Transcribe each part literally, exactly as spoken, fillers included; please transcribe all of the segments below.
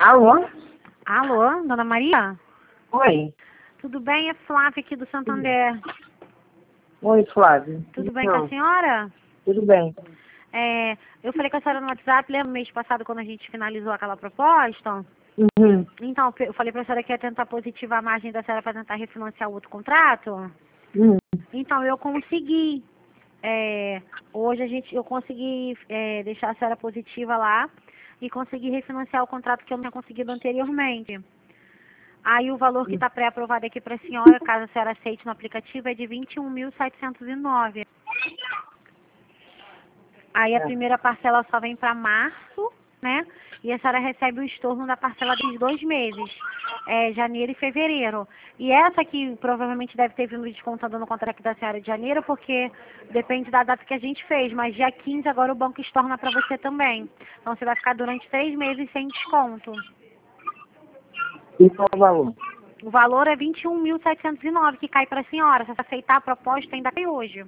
Alô? Alô, dona Maria? Oi. Tudo bem? É Flávia aqui do Santander. Oi, Flávio. Tudo bem Não, com a senhora? tudo bem. É, eu falei com a senhora no WhatsApp, lembra mês passado quando a gente finalizou aquela proposta? Uhum. Então, eu falei para a senhora que ia tentar positivar a margem da senhora para tentar refinanciar o outro contrato. Uhum. Então, eu consegui. É, hoje a gente, eu consegui é, deixar a senhora positiva lá e consegui refinanciar o contrato que eu não tinha conseguido anteriormente. Aí o valor que está pré-aprovado aqui para a senhora, caso a senhora aceite no aplicativo, é de vinte e um mil setecentos e nove. Aí a É. primeira parcela só vem para março, né? E a senhora recebe o estorno da parcela dos dois meses, é, janeiro e fevereiro. E essa aqui provavelmente deve ter vindo descontando no contrato da senhora de janeiro, porque depende da data que a gente fez. Mas dia quinze agora o banco estorna para você também. Então você vai ficar durante três meses sem desconto. E qual o valor? O valor é vinte e um mil setecentos e nove que cai para a senhora. Se você aceitar a proposta, ainda tem hoje.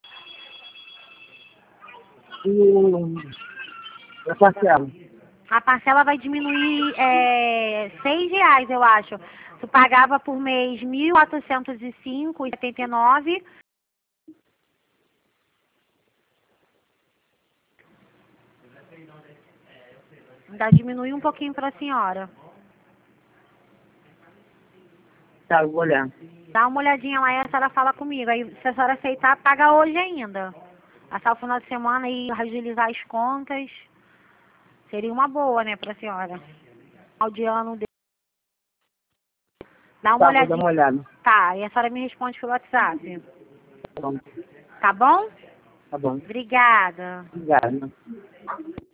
E a parcela? A parcela vai diminuir é, seis reais, eu acho. Tu pagava por mês mil quatrocentos e cinco reais e setenta e nove centavos. Ainda diminui um pouquinho para a senhora. Tá, eu vou olhar. Dá uma olhadinha lá e a senhora fala comigo. Aí, se a senhora aceitar, paga hoje ainda. Passar o final de semana e agilizar as contas. Seria uma boa, né, para a senhora. Ao de ano. de- Dá uma Tá, vou dar olhadinha. uma olhada. Tá, e a senhora me responde pelo WhatsApp. Tá bom. Tá bom? Tá bom. Obrigada. Obrigado.